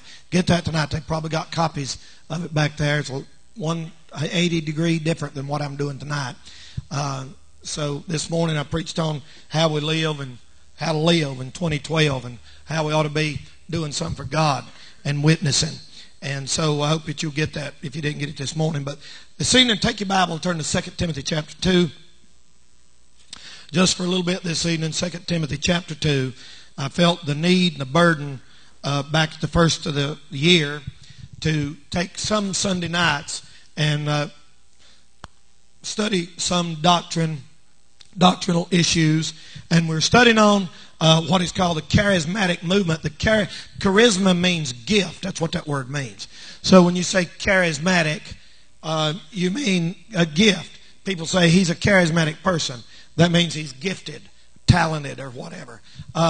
Get that tonight. They probably got copies of it back there. It's 180 degree different than what I'm doing tonight. So this morning I preached on how we live and how to live in 2012 and how we ought to be doing something for God and witnessing. And so I hope that you'll get that if you didn't get it this morning. But this evening, take your Bible and turn to 2 Timothy chapter 2. Just for a little bit this evening, 2 Timothy chapter 2. I felt the need and the burden back at the first of the year to take some Sunday nights and study some doctrinal issues. And we're studying on what is called the charismatic movement. The charisma means gift. That's what that word means. So when you say charismatic, you mean a gift. People say he's a charismatic person. That means he's gifted, talented, or whatever.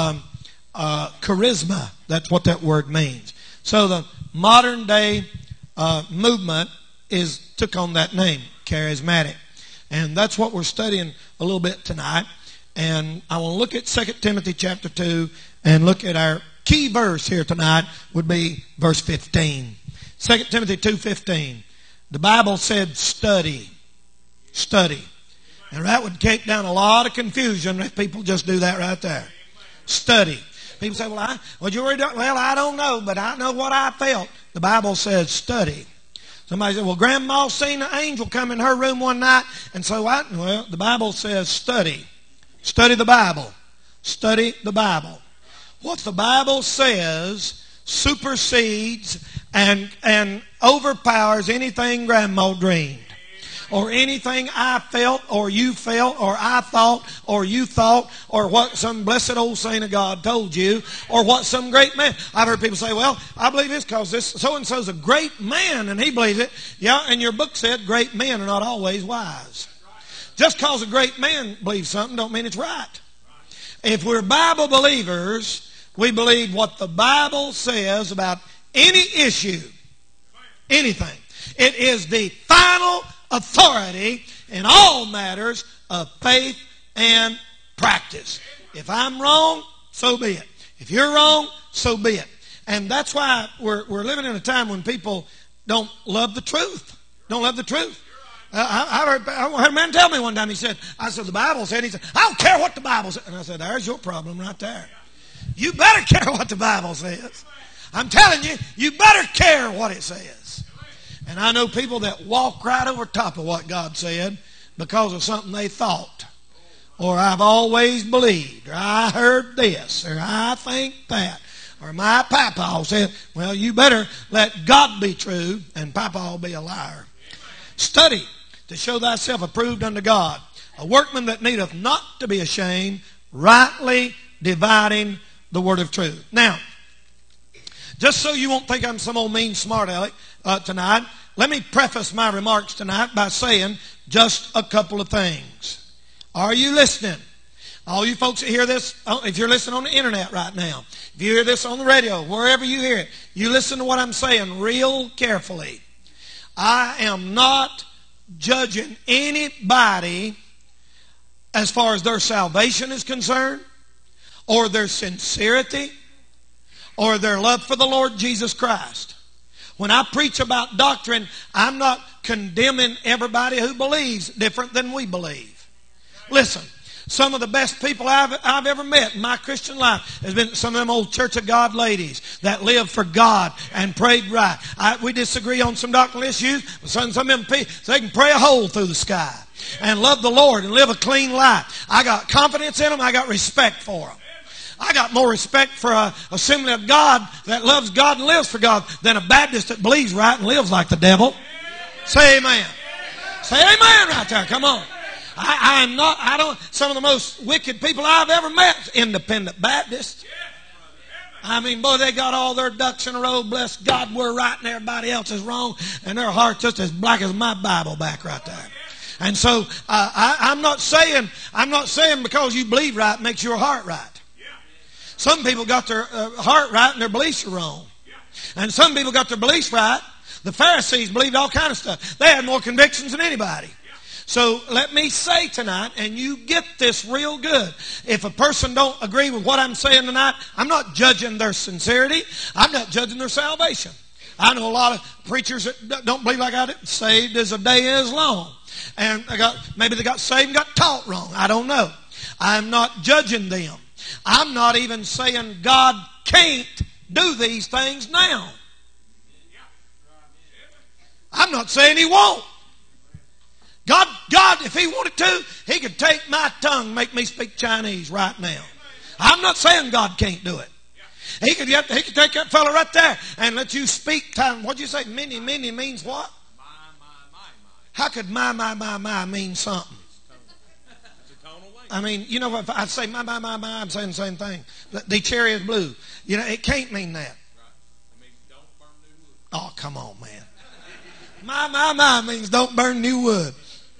Charisma, that's what that word means. So the modern day movement took on that name, charismatic. And that's what we're studying a little bit tonight. And I want to look at 2 Timothy chapter 2 and look at our key verse here tonight would be verse 15. 2 Timothy 2:15. The Bible said study. Study. And that would take down a lot of confusion if people just do that right there. Study. People say, well, I don't know, but I know what I felt. The Bible says study. Somebody said, well, Grandma seen an angel come in her room one night, and so what? Well, the Bible says study. Study the Bible. Study the Bible. What the Bible says supersedes and overpowers anything Grandma dreamed, or anything I felt, or you felt, or I thought, or you thought, or what some blessed old saint of God told you, or what some great man. I've heard people say, well, I believe this because this so-and-so's a great man, and he believes it. Yeah, and your book said great men are not always wise. Just because a great man believes something don't mean it's right. If we're Bible believers, we believe what the Bible says about any issue, anything. It is the final authority in all matters of faith and practice. If I'm wrong, so be it. If you're wrong, so be it. And that's why we're living in a time when people don't love the truth. Don't love the truth. I heard a man tell me one time, I said, the Bible said, he said, I don't care what the Bible says. And I said, there's your problem right there. You better care what the Bible says. I'm telling you, you better care what it says. And I know people that walk right over top of what God said because of something they thought. Or I've always believed, or I heard this, or I think that. Or my papa said, well, you better let God be true and papa be a liar. Study to show thyself approved unto God, a workman that needeth not to be ashamed, rightly dividing the word of truth. Now, just so you won't think I'm some old mean smart aleck tonight, let me preface my remarks tonight by saying just a couple of things. Are you listening? All you folks that hear this, if you're listening on the internet right now, if you hear this on the radio, wherever you hear it, you listen to what I'm saying real carefully. I am not judging anybody as far as their salvation is concerned, or their sincerity, or their love for the Lord Jesus Christ. When I preach about doctrine, I'm not condemning everybody who believes different than we believe. Listen, some of the best people I've ever met in my Christian life has been some of them old Church of God ladies that lived for God and prayed right. We disagree on some doctrinal issues, but some of them people, so they can pray a hole through the sky and love the Lord and live a clean life. I got confidence in them. I got respect for them. I got more respect for an assembly of God that loves God and lives for God than a Baptist that believes right and lives like the devil. Say amen. Say amen right there. Come on. Some of the most wicked people I've ever met, independent Baptists. I mean, boy, they got all their ducks in a row. Bless God, we're right and everybody else is wrong. And their heart's just as black as my Bible back right there. And so I'm not saying because you believe right makes your heart right. Some people got their heart right and their beliefs are wrong. And some people got their beliefs right. The Pharisees believed all kind of stuff. They had more convictions than anybody. So let me say tonight, and you get this real good. If a person don't agree with what I'm saying tonight, I'm not judging their sincerity. I'm not judging their salvation. I know a lot of preachers that don't believe like I do, saved as a day is long. And maybe they got saved and got taught wrong. I don't know. I'm not judging them. I'm not even saying God can't do these things now. I'm not saying He won't. God, if He wanted to, He could take my tongue and make me speak Chinese right now. I'm not saying God can't do it. He could take that fellow right there and let you speak time. What'd you say? Many means what? How could my mean something? I mean, you know, if I say my, I'm saying the same thing. The cherry is blue. You know, it can't mean that. Oh, come on, man. My means don't burn new wood.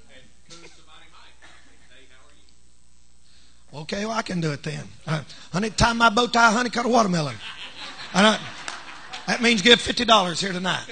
Okay, well, I can do it then. Honey, tie my bow tie, honey, cut a watermelon. That means give $50 here tonight.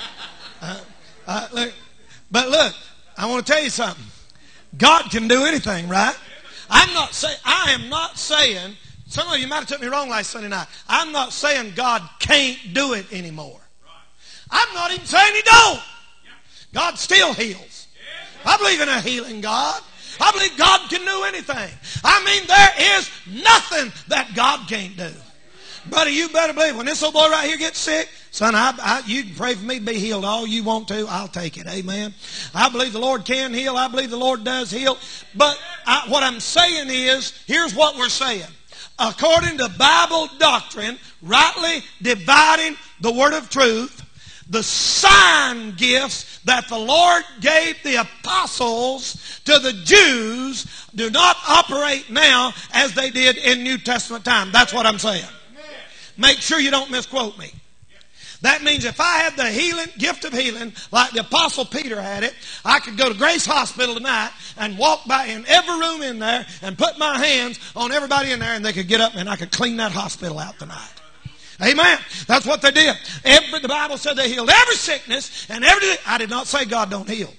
But look, I want to tell you something. God can do anything, right? I am not saying, some of you might have took me wrong last Sunday night. I'm not saying God can't do it anymore. I'm not even saying He don't. God still heals. I believe in a healing God. I believe God can do anything. I mean, there is nothing that God can't do. Buddy, you better believe when this old boy right here gets sick, son, you can pray for me to be healed all you want to. I'll take it. Amen. I believe the Lord can heal. I believe the Lord does heal. But what I'm saying is, here's what we're saying. According to Bible doctrine, rightly dividing the word of truth, the sign gifts that the Lord gave the apostles to the Jews do not operate now as they did in New Testament time. That's what I'm saying. Make sure you don't misquote me. That means if I had the gift of healing, like the Apostle Peter had it, I could go to Grace Hospital tonight and walk by in every room in there and put my hands on everybody in there and they could get up and I could clean that hospital out tonight. Amen. That's what they did. The Bible said they healed every sickness and everything. I did not say God don't heal.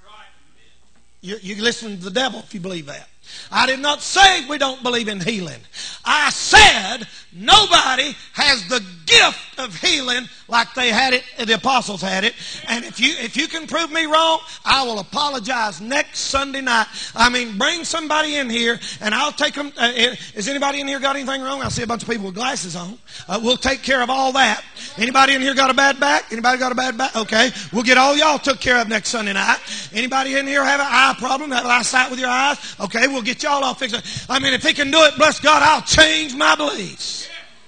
You listen to the devil if you believe that. I did not say we don't believe in healing. I said nobody has the gift of healing like they had it, the apostles had it. And if you can prove me wrong, I will apologize next Sunday night. I mean, bring somebody in here and I'll take them. Has anybody in here got anything wrong? I see a bunch of people with glasses on. We'll take care of all that. Anybody in here got a bad back? Anybody got a bad back? Okay. We'll get all y'all took care of next Sunday night. Anybody in here have an eye problem? Have eyesight with your eyes? Okay, we'll get y'all all fixed. I mean, if He can do it, bless God, I'll change my beliefs.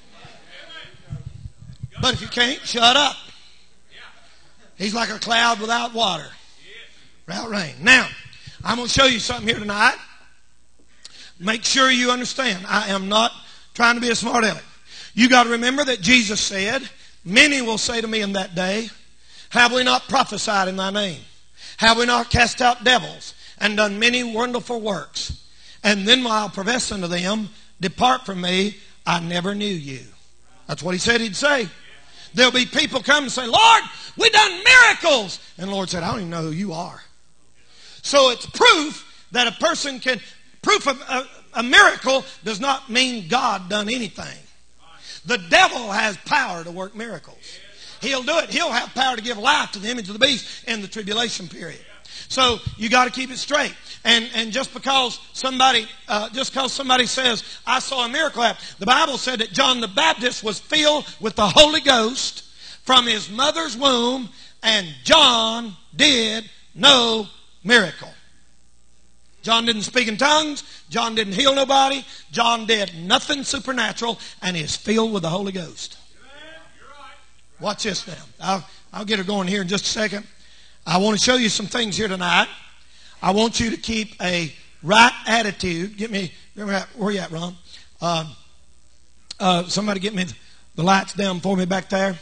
But if you can't, shut up. He's like a cloud without water, without rain. Now, I'm going to show you something here tonight. Make sure you understand. I am not trying to be a smart aleck. You got to remember that Jesus said, many will say to me in that day, have we not prophesied in thy name? Have we not cast out devils and done many wonderful works? And then I'll profess unto them, depart from me, I never knew you. That's what He said He'd say. There'll be people come and say, Lord, we done miracles. And the Lord said, I don't even know who you are. So it's proof that a person can, proof of a miracle does not mean God done anything. The devil has power to work miracles. He'll do it. He'll have power to give life to the image of the beast in the tribulation period. So you got to keep it straight. And just because somebody says, I saw a miracle happen. The Bible said that John the Baptist was filled with the Holy Ghost from his mother's womb, and John did no miracle. John didn't speak in tongues. John didn't heal nobody. John did nothing supernatural, and is filled with the Holy Ghost. Watch this now. I'll get her going here in just a second. I want to show you some things here tonight. I want you to keep a right attitude. Where you at, Ron? Somebody get me the lights down for me back there.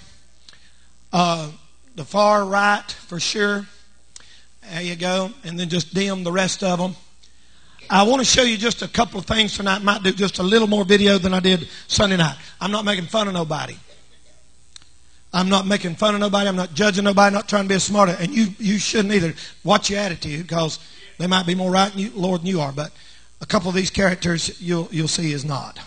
The far right for sure. There you go. And then just dim the rest of them. I want to show you just a couple of things tonight. Might do just a little more video than I did Sunday night. I'm not making fun of nobody. I'm not making fun of nobody. I'm not judging nobody. I'm not trying to be a smart. And you shouldn't either. Watch your attitude, because They might be more right, Lord, than you are, but a couple of these characters you'll see is not.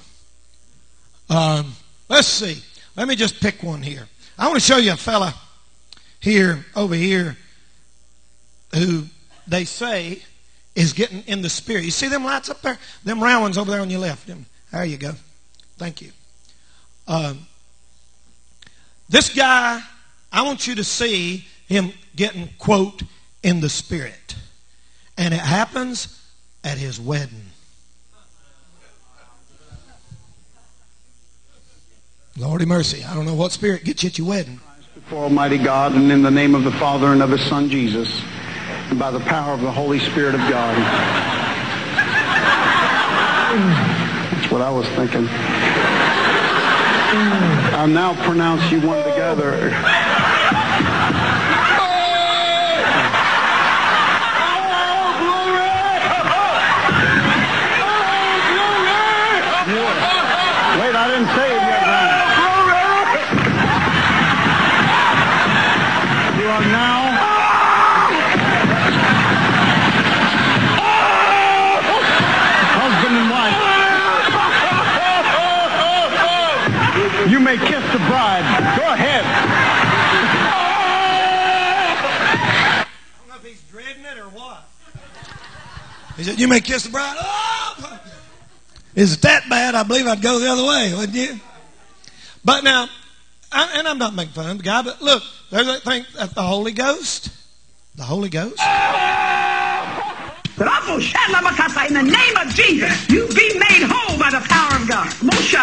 Let's see. Let me just pick one here. I want to show you a fella over here, who they say is getting in the spirit. You see them lights up there? Them round ones over there on your left. There you go. Thank you. This guy, I want you to see him getting, quote, in the spirit. And it happens at his wedding. Lordy mercy. I don't know what spirit gets you at your wedding. Before Almighty God, and in the name of the Father and of His Son Jesus, and by the power of the Holy Spirit of God. That's what I was thinking. I'll now pronounce you one together. Wait, I didn't say it yet. You are now husband and wife. You may kiss the bride. Go ahead. I don't know if he's dreading it or what. He said, you may kiss the bride. Oh! Is it that bad? I believe I'd go the other way, wouldn't you? But now, and I'm not making fun of the guy, but look, there's that thing that the Holy Ghost. The Holy Ghost. In the name of Jesus, you be made whole by the power of God.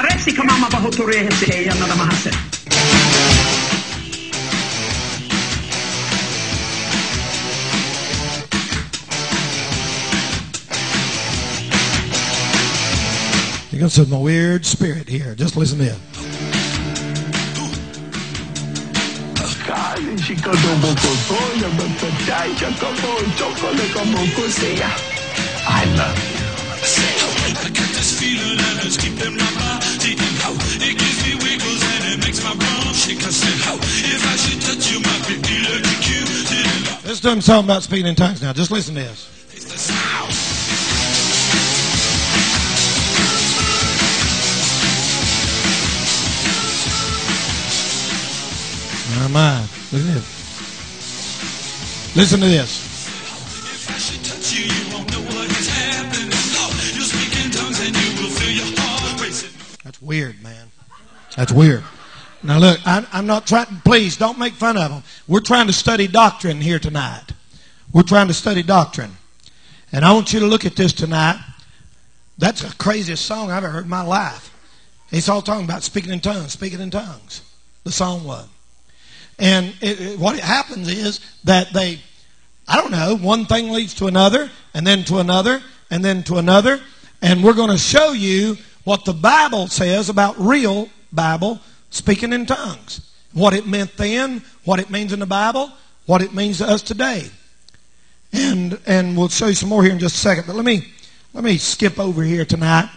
You're going to see my weird spirit here. Just listen to him. I love you. I got this feeling and it's keeping my body out. It gives me wiggles and it makes my bum shake. I said, how if I should touch you, might be electrocuted. This doesn't sound about speaking in tongues now. Just listen to this. It's the sound. My. Look at this. Listen to this. If I should touch you, you won't know what is happening. Lord, you'll speak in tongues and you will feel your heart racing. That's weird, man. That's weird. Now look, I'm not trying, please don't make fun of them. We're trying to study doctrine here tonight. We're trying to study doctrine. And I want you to look at this tonight. That's the craziest song I've ever heard in my life. It's all talking about speaking in tongues, speaking in tongues. The song was. And what happens is that they, I don't know, one thing leads to another, and then to another, and then to another. And we're going to show you what the Bible says about real Bible speaking in tongues. What it meant then, what it means in the Bible, what it means to us today. And we'll show you some more here in just a second. But let me skip over here tonight.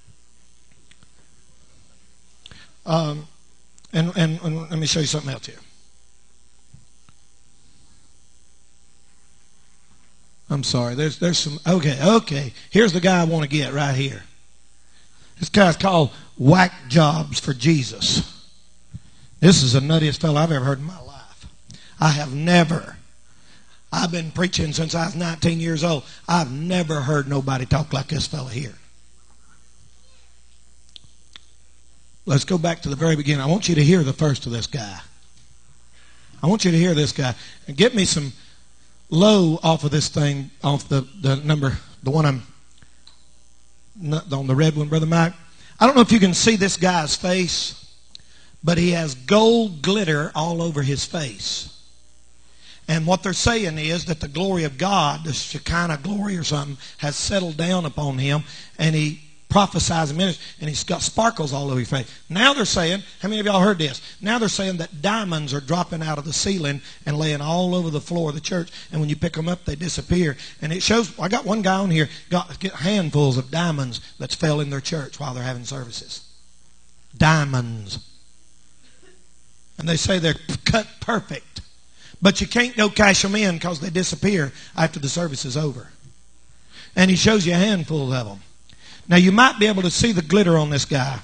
And let me show you something else here. I'm sorry. There's some. Okay. Here's the guy I want to get right here. This guy's called Whack Jobs for Jesus. This is the nuttiest fellow I've ever heard in my life. I've been preaching since I was 19 years old. I've never heard nobody talk like this fellow here. Let's go back to the very beginning. I want you to hear the first of this guy. I want you to hear this guy. And get me some low off of this thing, off the number, the one I'm not on the red one, Brother Mike. I don't know if you can see this guy's face, but he has gold glitter all over his face. And what they're saying is that the glory of God, the Shekinah glory or something, has settled down upon him, and he prophesies in ministry, and he's got sparkles all over his face. Now they're saying, how many of y'all heard this? Now they're saying that diamonds are dropping out of the ceiling and laying all over the floor of the church, and when you pick them up, they disappear. And it shows, I got one guy on here, get handfuls of diamonds that fell in their church while they're having services. Diamonds. And they say they're cut perfect. But you can't go cash them in because they disappear after the service is over. And he shows you a handful of them. Now you might be able to see the glitter on this guy.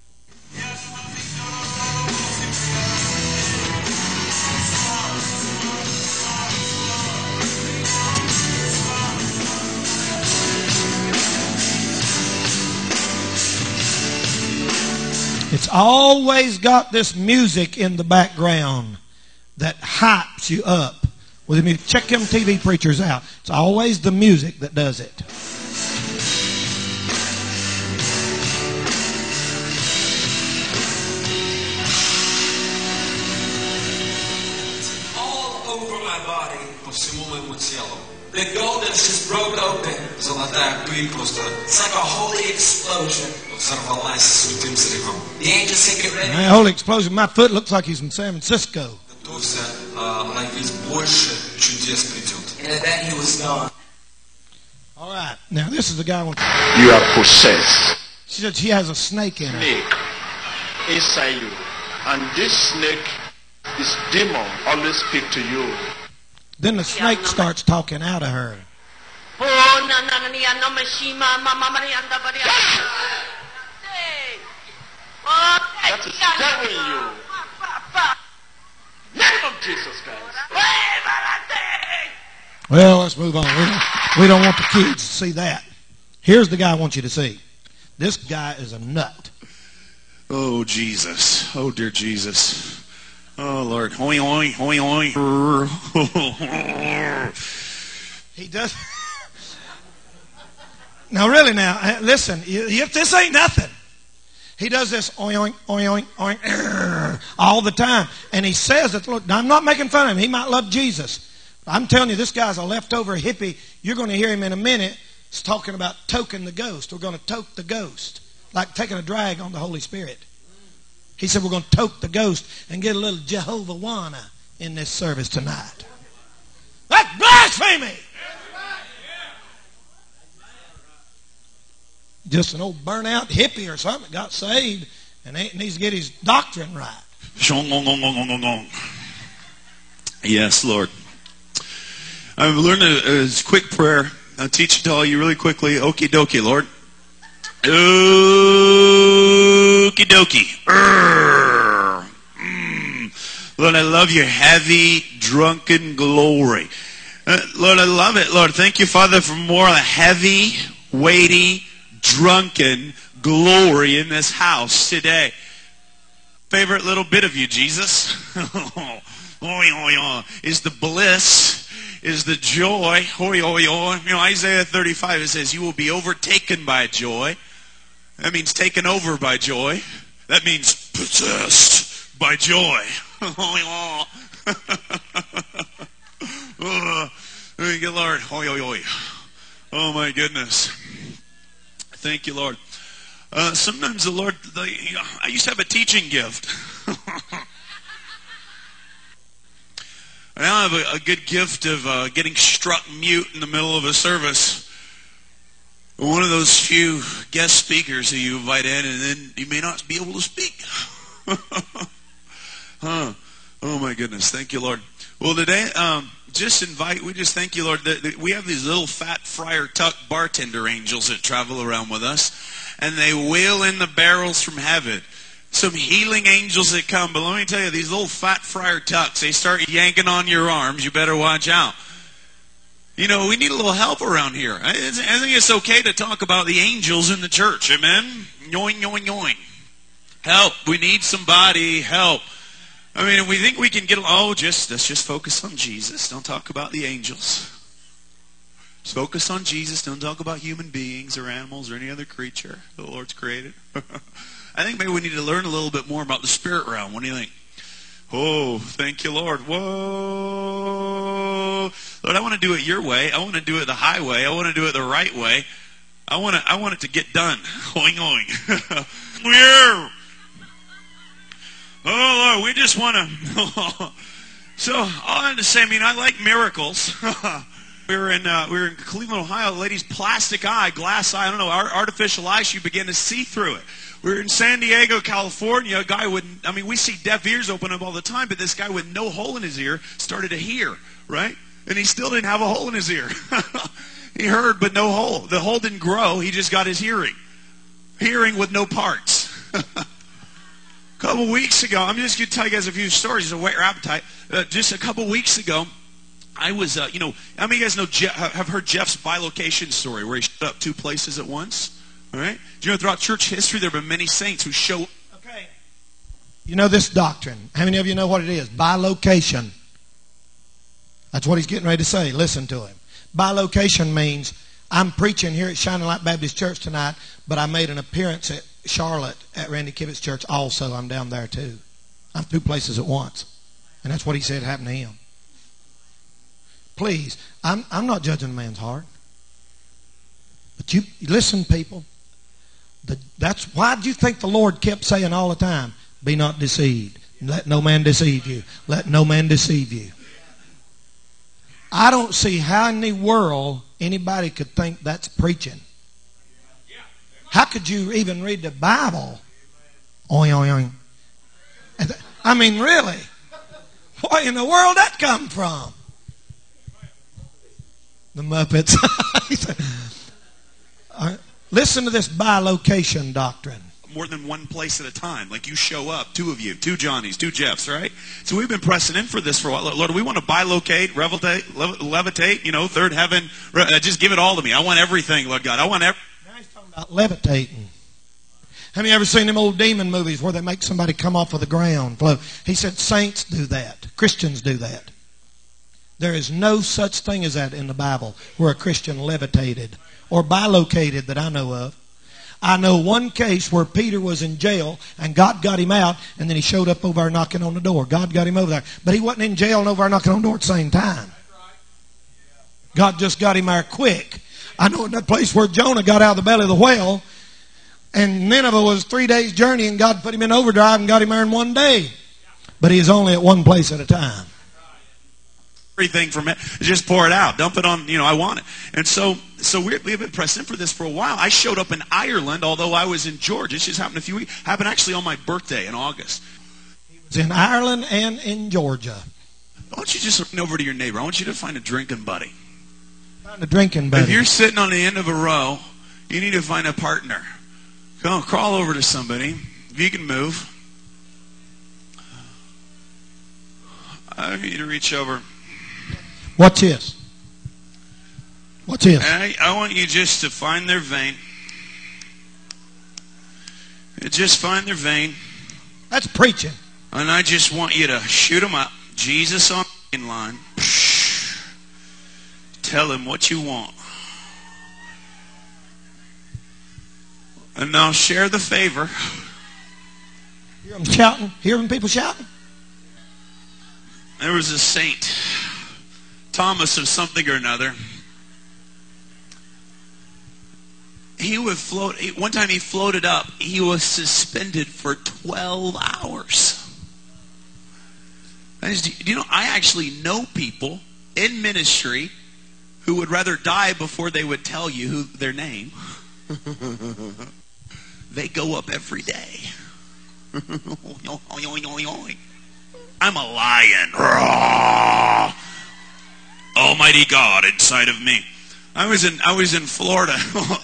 It's always got this music in the background that hypes you up. Well, if you check them TV preachers out, it's always the music that does it. All over my body, по всему моему телу. The golden just broke open. Золотая пыль просто. It's like a holy explosion. Взорвалась святым взрывом. The angels say get ready. Man, holy explosion. My foot looks like he's from San Francisco. Готовься, like ведь больше чудес придет. And then he was gone. All right. Now this is the guy. You are possessed. She said she has a snake in her. Snake inside you. And this snake, this demon, always speak to you. Then the snake starts talking out of her. That is telling you. Name of Jesus Christ. Well, let's move on. We don't want the kids to see that. Here's the guy I want you to see. This guy is a nut. Oh, Jesus. Oh, dear Jesus. Oh, Lord. Hoi, hoi, hoi, hoi. He does. Now, really now, listen. If this ain't nothing. He does this oink, oink, oink, oink, all the time. And he says that, look, I'm not making fun of him. He might love Jesus. I'm telling you, this guy's a leftover hippie. You're going to hear him in a minute. He's talking about toking the ghost. We're going to toke the ghost. Like taking a drag on the Holy Spirit. He said we're going to toke the ghost and get a little Jehovah Wana in this service tonight. That's blasphemy! Just an old burnout hippie or something that got saved and needs to get his doctrine right. Yes, Lord. I've learned a quick prayer. I'll teach it to all you really quickly. Okie dokie, Lord. Okie dokie. Lord, I love your heavy, drunken glory. Lord, I love it. Lord, thank you, Father, for more heavy, weighty, drunken glory in this house today. Favorite little bit of you, Jesus, is the bliss, is the joy. You know, Isaiah 35, it says, you will be overtaken by joy. That means taken over by joy. That means possessed by joy. Thank you, Lord. Oh, my goodness. Thank you, Lord. Sometimes the Lord, I used to have a teaching gift. I now have a good gift of getting struck mute in the middle of a service. One of those few guest speakers who you invite in, and then you may not be able to speak. Oh my goodness. Thank you, Lord. Well, today, we just thank you, Lord, that we have these little fat Friar Tuck bartender angels that travel around with us, and they wheel in the barrels from heaven. Some healing angels that come, but let me tell you, these little fat Friar Tucks, they start yanking on your arms, you better watch out. You know, we need a little help around here. I think it's okay to talk about the angels in the church, amen? Yoing, yoing, yoing. Help, we need somebody, help. I mean, we think we can get, let's just focus on Jesus. Don't talk about the angels. Just focus on Jesus. Don't talk about human beings or animals or any other creature the Lord's created. I think maybe we need to learn a little bit more about the spirit realm. What do you think? Oh, thank you, Lord. Whoa. Lord, I want to do it your way. I want to do it the highway. I want to do it the right way. I want it to get done. Oing, oing. Yeah. Oh, Lord, we just want to... So, all I have to say, I like miracles. We were in Cleveland, Ohio. A lady's plastic eye, glass eye, artificial eye, she began to see through it. We were in San Diego, California. A guy we see deaf ears open up all the time, but this guy with no hole in his ear started to hear, right? And he still didn't have a hole in his ear. He heard, but no hole. The hole didn't grow. He just got his hearing. Hearing with no parts. A couple weeks ago, I'm just going to tell you guys a few stories to whet your appetite. Just a couple weeks ago, I was, how many of you guys have heard Jeff's bilocation story where he showed up 2 places at once? All right? Do you know throughout church history there have been many saints who show... Okay. You know this doctrine. How many of you know what it is? Bilocation. That's what he's getting ready to say. Listen to him. Bilocation means I'm preaching here at Shining Light Baptist Church tonight, but I made an appearance at Charlotte at Randy Kibbett's church also. I'm down there too. I'm 2 places at once. And that's what he said happened to him. Please, I'm not judging a man's heart. But you listen, people. That's why do you think the Lord kept saying all the time, be not deceived. Let no man deceive you. Let no man deceive you. I don't see how in the world anybody could think that's preaching. How could you even read the Bible? Oing, oing, oing. I mean, really? Where in the world that come from? The Muppets. Listen to this bilocation doctrine. More than 1 place at a time. Like you show up, 2 of you, 2 Johnnies, 2 Jeffs, right? So we've been pressing in for this for a while. Lord, we want to bilocate, levitate, third heaven. Just give it all to me. I want everything, Lord God. I want everything. Now he's talking about levitating. Have you ever seen them old demon movies where they make somebody come off of the ground? He said saints do that. Christians do that. There is no such thing as that in the Bible where a Christian levitated or bilocated that I know of. I know one case where Peter was in jail and God got him out, and then he showed up over there knocking on the door. God got him over there. But he wasn't in jail and over there knocking on the door at the same time. God just got him there quick. I know in that place where Jonah got out of the belly of the whale, and Nineveh was 3 days' journey, and God put him in overdrive and got him there in 1 day. But he's only at one place at a time. Everything from it, just pour it out, dump it on, I want it. And so we've been pressing for this for a while. I showed up in Ireland, although I was in Georgia. It just happened a few weeks. Happened actually on my birthday in August. He was in Ireland and in Georgia. Why don't you just run over to your neighbor? I want you to find a drinking buddy. Find a drinking buddy. If you're sitting on the end of a row, you need to find a partner. Go crawl over to somebody. If you can move, I need you to reach over. What's this? What's this? I want you just to find their vein. Just find their vein. That's preaching. And I just want you to shoot them up. Jesus on the main line. Tell him what you want. And now share the favor. Hear them shouting? Hear them people shouting? There was a saint, Thomas of something or another. He would float. One time he floated up. He was suspended for 12 hours. I actually know people in ministry who would rather die before they would tell you their name. They go up every day. I'm a lion. Almighty God inside of me. I was in Florida.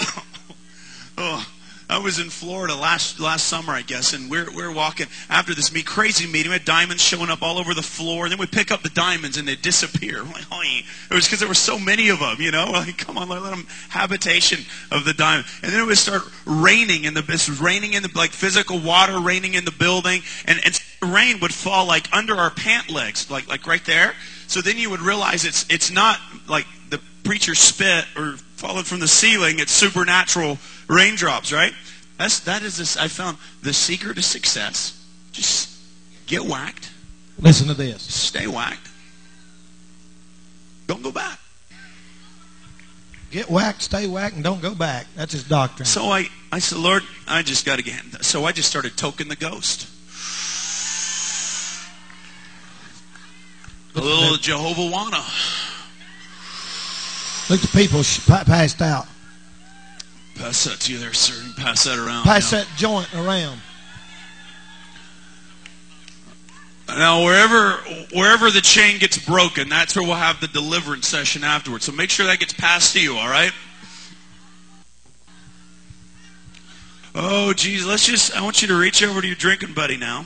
I was in Florida last summer, I guess, and we're walking after this crazy meeting. We had diamonds showing up all over the floor, and then we pick up the diamonds and they disappear. Like, it was because there were so many of them, Like, come on, let them habitation of the diamond. And then it would start raining like physical water raining in the building, and the rain would fall like under our pant legs, like right there. So then you would realize it's not like the preacher spit or falling from the ceiling. It's supernatural raindrops, right? That is this. I found the secret to success. Just get whacked. Listen to this. Stay whacked. Don't go back. Get whacked, stay whacked, and don't go back. That's his doctrine. So I said, Lord, I just got to get. So I just started toking the ghost. A little Jehovah Wanna. Look, the people passed out. Pass that to you there, sir. Pass that around. Pass that joint around. Now, wherever the chain gets broken, that's where we'll have the deliverance session afterwards. So make sure that gets passed to you, all right? Oh, geez, I want you to reach over to your drinking buddy now.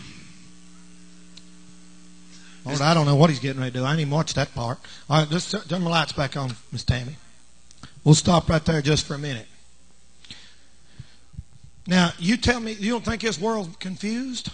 Lord, I don't know what he's getting ready to do. I didn't even watch that part. All right, let's turn the lights back on, Miss Tammy. We'll stop right there just for a minute. Now, you tell me, you don't think this world's confused?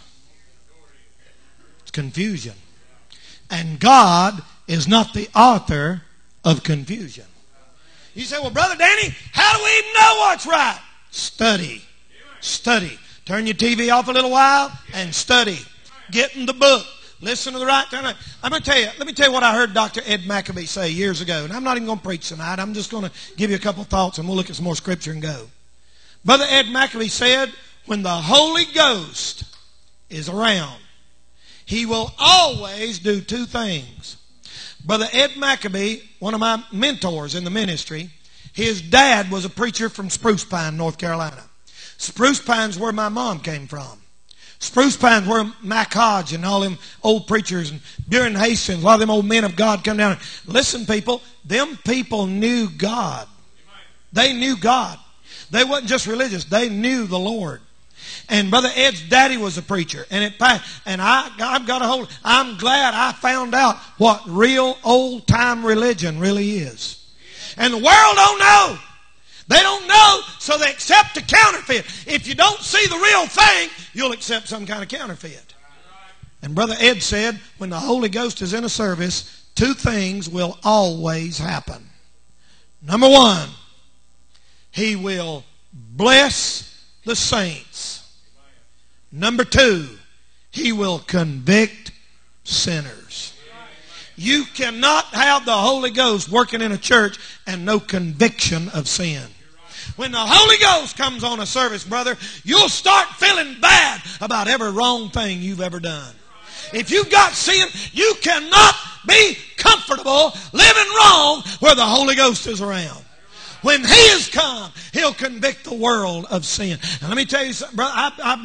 It's confusion. And God is not the author of confusion. You say, well, Brother Danny, how do we even know what's right? Study. Study. Turn your TV off a little while and study. Get in the book. Listen to the right thing. Let me tell you what I heard Dr. Ed McAbee say years ago. And I'm not even going to preach tonight. I'm just going to give you a couple thoughts and we'll look at some more scripture and go. Brother Ed McAbee said, when the Holy Ghost is around, he will always do two things. Brother Ed McAbee, one of my mentors in the ministry, his dad was a preacher from Spruce Pine, North Carolina. Spruce Pine's where my mom came from. Spruce Pine's where Mac Hodge and all them old preachers and Buren Hastings, a lot of them old men of God come down. Listen, people, them people knew God. They knew God. They wasn't just religious. They knew the Lord. And Brother Ed's daddy was a preacher. And I've got a hold. I'm glad I found out what real old-time religion really is. And the world don't know. They don't know, so they accept a counterfeit. If you don't see the real thing, you'll accept some kind of counterfeit. And Brother Ed said, when the Holy Ghost is in a service, two things will always happen. Number one, he will bless the saints. Number two, he will convict sinners. You cannot have the Holy Ghost working in a church and no conviction of sin. When the Holy Ghost comes on a service, brother, you'll start feeling bad about every wrong thing you've ever done. If you've got sin, you cannot be comfortable living wrong where the Holy Ghost is around. When He has come, He'll convict the world of sin. And let me tell you something, brother.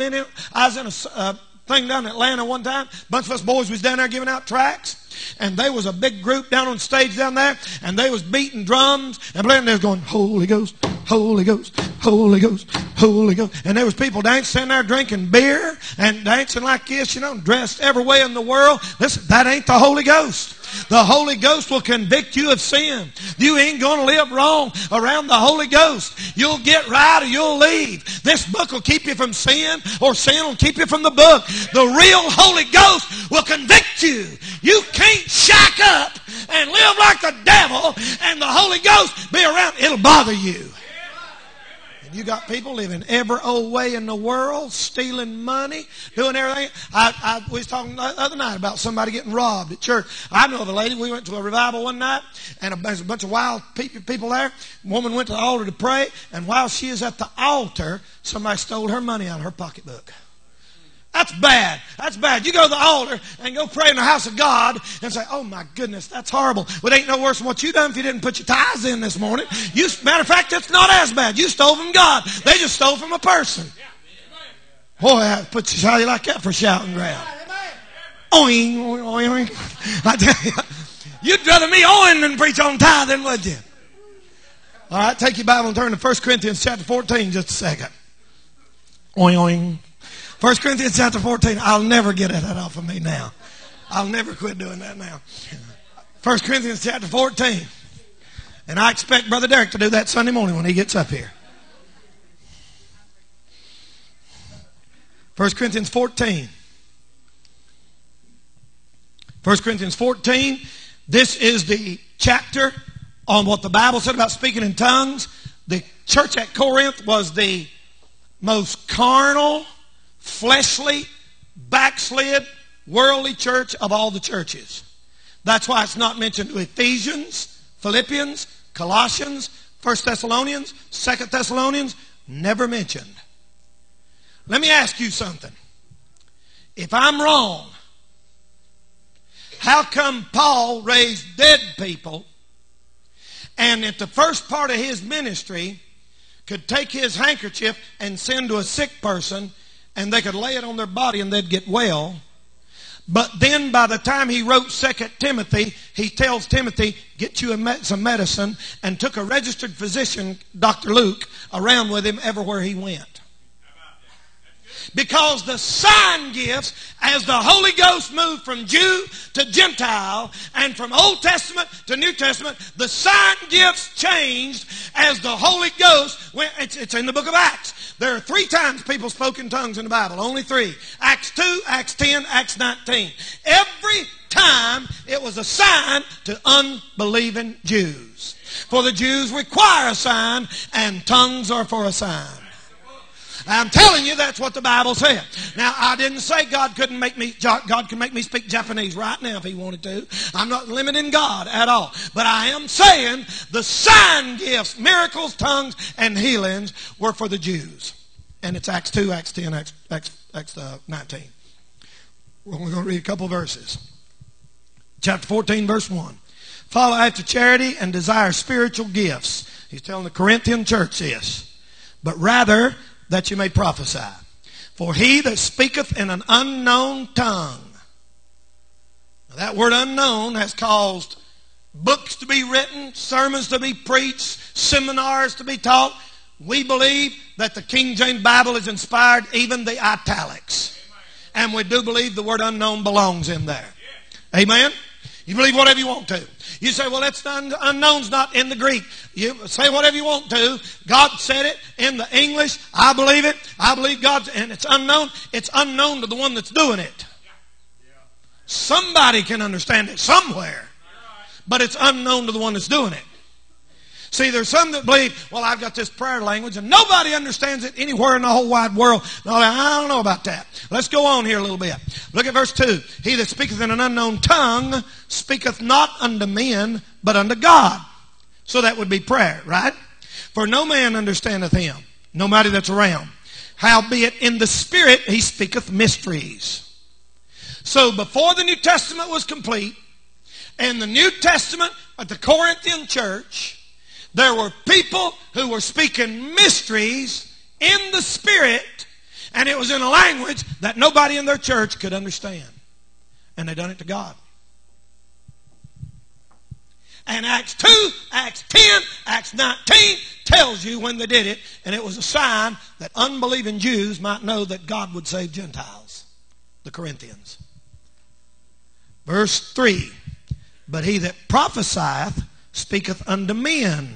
I was in a thing down in Atlanta one time. A bunch of us boys was down there giving out tracts. And there was a big group down on stage down there. And they was beating drums and playing. They was going, Holy Ghost, Holy Ghost, Holy Ghost, Holy Ghost. And there was people dancing there drinking beer and dancing like this, you know, dressed every way in the world. Listen, that ain't the Holy Ghost. The Holy Ghost will convict you of sin. You ain't going to live wrong around the Holy Ghost. You'll get right or you'll leave. This book will keep you from sin, or sin will keep you from the book. The real Holy Ghost will convict you. You can't shack up and live like the devil and the Holy Ghost be around. It'll bother you. And you got people living every old way in the world, stealing money, doing everything. I was talking the other night about somebody getting robbed at church. I know of a lady. We went to a revival one night, and there's a bunch of wild people there. A woman went to the altar to pray, and while she is at the altar, somebody stole her money out of her pocketbook. That's bad. That's bad. You go to the altar and go pray in the house of God and say, oh my goodness, that's horrible. Well, it ain't no worse than what you done if you didn't put your tithes in this morning. Matter of fact, it's not as bad. You stole from God. They just stole from a person. Boy, I put you how you like that for shouting ground. Oing, oing, oing. I tell you, you'd rather me oing than preach on tithing, would you? All right, take your Bible and turn to 1 Corinthians chapter 14 just a second. Oing, oing. 1 Corinthians chapter 14. I'll never get that off of me now. I'll never quit doing that now. 1 Corinthians chapter 14. And I expect Brother Derek to do that Sunday morning when he gets up here. 1 Corinthians 14. 1 Corinthians 14. This is the chapter on what the Bible said about speaking in tongues. The church at Corinth was the most carnal, fleshly, backslid, worldly church of all the churches. That's why it's not mentioned to Ephesians, Philippians, Colossians, 1 Thessalonians, 2 Thessalonians, never mentioned. Let me ask you something. If I'm wrong, how come Paul raised dead people and at the first part of his ministry could take his handkerchief and send to a sick person and they could lay it on their body and they'd get well, But then by the time he wrote 2 Timothy, he tells Timothy, get you some medicine, and took a registered physician, Dr. Luke, around with him everywhere he went. Because the sign gifts, as the Holy Ghost moved from Jew to Gentile and from Old Testament to New Testament, the sign gifts changed as the Holy Ghost went. It's in the book of Acts. There are 3 times people spoke in tongues in the Bible. Only 3. Acts 2, Acts 10, Acts 19. Every time it was a sign to unbelieving Jews. For the Jews require a sign, and tongues are for a sign. I'm telling you, that's what the Bible said. Now, I didn't say God could make me speak Japanese right now if he wanted to. I'm not limiting God at all. But I am saying the sign gifts, miracles, tongues, and healings were for the Jews. And it's Acts 2, Acts 10, Acts 19. We're only going to read a couple verses. Chapter 14, verse 1. Follow after charity and desire spiritual gifts. He's telling the Corinthian church this. But rather that you may prophesy. For he that speaketh in an unknown tongue. Now that word unknown has caused books to be written, sermons to be preached, seminars to be taught. We believe that the King James Bible is inspired, even the italics. And we do believe the word unknown belongs in there. Amen? You believe whatever you want to. You say, well, that's unknown's not in the Greek. You say whatever you want to. God said it in the English. I believe it. I believe God's, and it's unknown. It's unknown to the one that's doing it. Somebody can understand it somewhere, but it's unknown to the one that's doing it. See, there's some that believe, well, I've got this prayer language and nobody understands it anywhere in the whole wide world. No, I don't know about that. Let's go on here a little bit. Look at verse 2. He that speaketh in an unknown tongue speaketh not unto men, but unto God. So that would be prayer, right? For no man understandeth him, nobody that's around. Howbeit in the Spirit he speaketh mysteries. So before the New Testament was complete, and the New Testament at the Corinthian church, there were people who were speaking mysteries in the Spirit, and it was in a language that nobody in their church could understand. And they done it to God. And Acts 2, Acts 10, Acts 19 tells you when they did it, and it was a sign that unbelieving Jews might know that God would save Gentiles, the Corinthians. Verse 3, but he that prophesieth speaketh unto men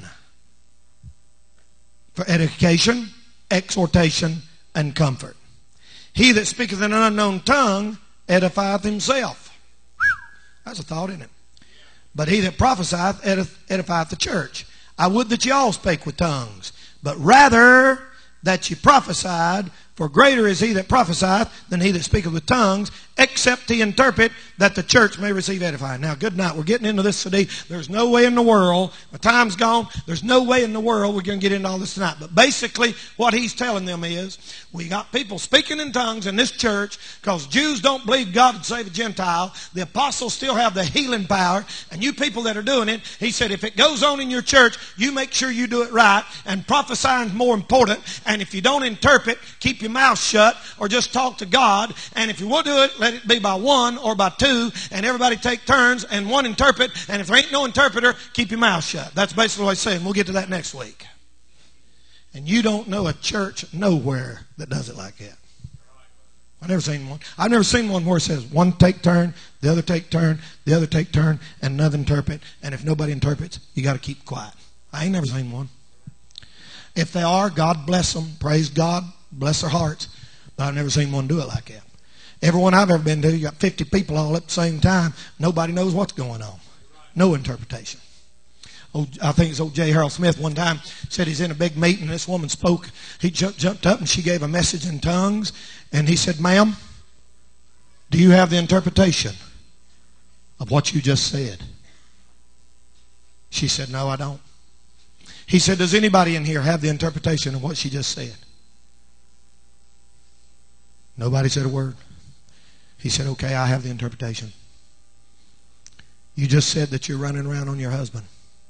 for edification, exhortation, and comfort. He that speaketh in an unknown tongue edifieth himself. That's a thought, isn't it? But he that prophesieth edifieth the church. I would that ye all spake with tongues, but rather that ye prophesied, for greater is he that prophesieth than he that speaketh with tongues, except he interpret, that the church may receive edifying. Now, good night. We're getting into this today. There's no way in the world, my time's gone, there's no way in the world we're going to get into all this tonight. But basically, what he's telling them is, we got people speaking in tongues in this church because Jews don't believe God would save a Gentile. The apostles still have the healing power, and you people that are doing it, he said, if it goes on in your church, you make sure you do it right, and prophesying is more important, and if you don't interpret, keep your mouth shut, or just talk to God, and if you will do it, let it be by one or by two, and everybody take turns, and one interpret, and if there ain't no interpreter, keep your mouth shut. That's basically what he's saying. We'll get to that next week. And you don't know a church nowhere that does it like that. I've never seen one. I've never seen one where it says one take turn, the other take turn, the other take turn, and another interpret, and if nobody interprets, you got to keep quiet. I ain't never seen one. If they are, God bless them. Praise God. Bless their hearts. But I've never seen one do it like that. Everyone I've ever been to, you got 50 people all at the same time. Nobody knows what's going on. No interpretation. I think it's old J. Harold Smith one time said he's in a big meeting and this woman spoke. He jumped up and she gave a message in tongues. And he said, ma'am, do you have the interpretation of what you just said? She said, no, I don't. He said, does anybody in here have the interpretation of what she just said? Nobody said a word. He said, okay, I have the interpretation. You just said that you're running around on your husband.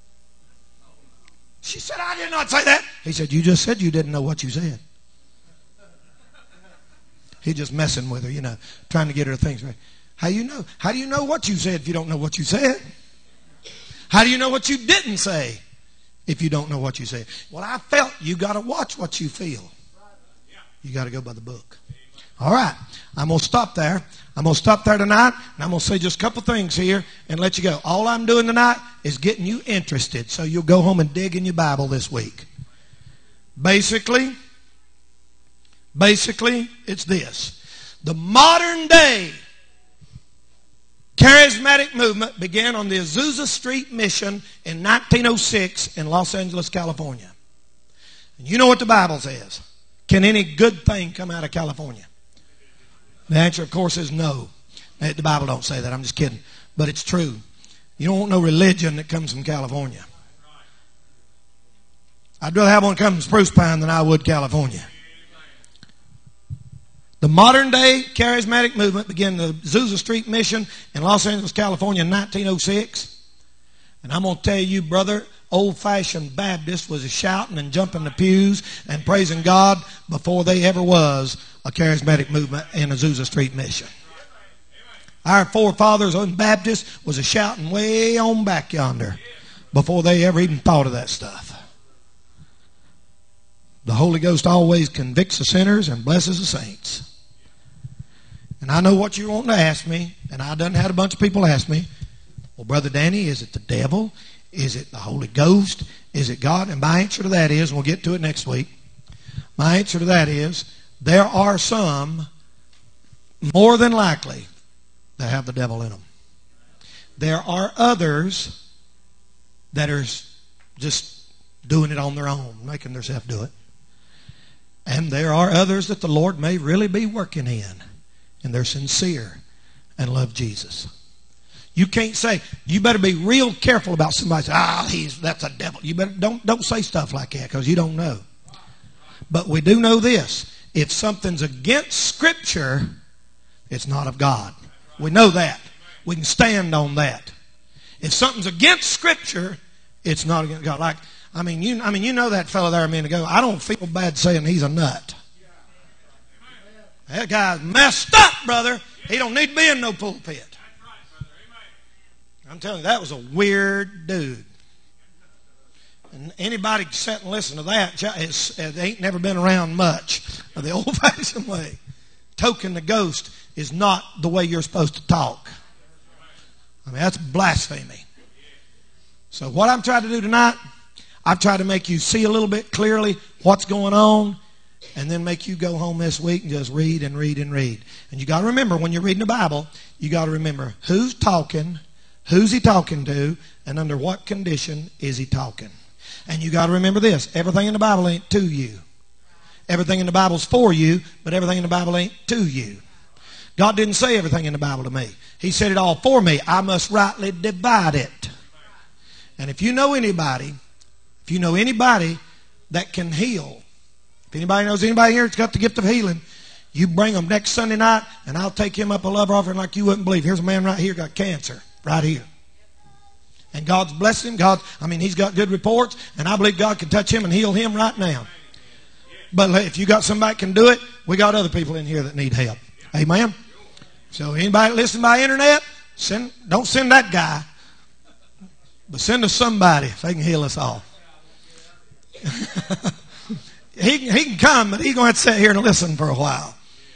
She said, I did not say that. He said, you just said you didn't know what you said. He just messing with her, trying to get her to think right. How you know? How do you know what you said if you don't know what you said? How do you know what you didn't say if you don't know what you said? Well, I felt you got to watch what you feel. You got to go by the book. All right. I'm going to stop there. I'm going to stop there tonight, and I'm going to say just a couple things here and let you go. All I'm doing tonight is getting you interested so you'll go home and dig in your Bible this week. Basically, it's this. The modern day charismatic movement began on the Azusa Street Mission in 1906 in Los Angeles, California. And you know what the Bible says. Can any good thing come out of California? The answer, of course, is no. The Bible don't say that. I'm just kidding. But it's true. You don't want no religion that comes from California. I'd rather have one come from Spruce Pine than I would California. The modern day charismatic movement began the Azusa Street Mission in Los Angeles, California in 1906. And I'm going to tell you, brother, old-fashioned Baptist was shouting and jumping the pews and praising God before there ever was a charismatic movement in Azusa Street Mission. Our forefathers in Baptist was shouting way on back yonder before they ever even thought of that stuff. The Holy Ghost always convicts the sinners and blesses the saints. And I know what you're wanting to ask me, and I done had a bunch of people ask me, well, Brother Danny, is it the devil? Is it the Holy Ghost? Is it God? And my answer to that is, and we'll get to it next week, my answer to that is, there are some, more than likely, that have the devil in them. There are others that are just doing it on their own, making themselves do it. And there are others that the Lord may really be working in, and they're sincere and love Jesus. You can't say, you better be real careful about somebody saying, that's a devil. You better don't say stuff like that because you don't know. But we do know this. If something's against Scripture, it's not of God. We know that. We can stand on that. If something's against Scripture, it's not against God. You know that fellow there a minute ago. I don't feel bad saying he's a nut. That guy's messed up, brother. He don't need to be in no pulpit. I'm telling you, that was a weird dude. And anybody can sit and listen to that, it ain't never been around much of the old-fashioned way. Toking the ghost is not the way you're supposed to talk. I mean, that's blasphemy. So what I'm trying to do tonight, I've tried to make you see a little bit clearly what's going on, and then make you go home this week and just read and read and read. And you got to remember, when you're reading the Bible, you got to remember who's talking, who's he talking to, and under what condition is he talking. And you got to remember this, everything in the Bible ain't to you. Everything in the Bible's for you, but everything in the Bible ain't to you. God didn't say everything in the Bible to me. He said it all for me. I must rightly divide it. And if you know anybody that can heal, if anybody knows anybody here that's got the gift of healing, you bring them next Sunday night, and I'll take him up a love offering like you wouldn't believe. Here's a man right here got cancer, right here. And God's blessed him. He's got good reports, and I believe God can touch him and heal him right now. But if you got somebody that can do it, we got other people in here that need help. Amen? So anybody listen by internet, don't send that guy, but send us somebody if they can heal us all. He can come, but he's going to have to sit here and listen for a while.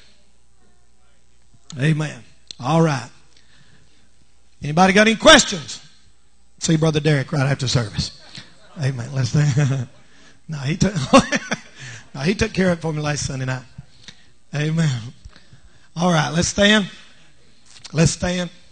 Amen. All right. Anybody got any questions? See Brother Derek right after service. Amen. Let's stand. No, he took care of it for me last Sunday night. Amen. All right, let's stand. Let's stand.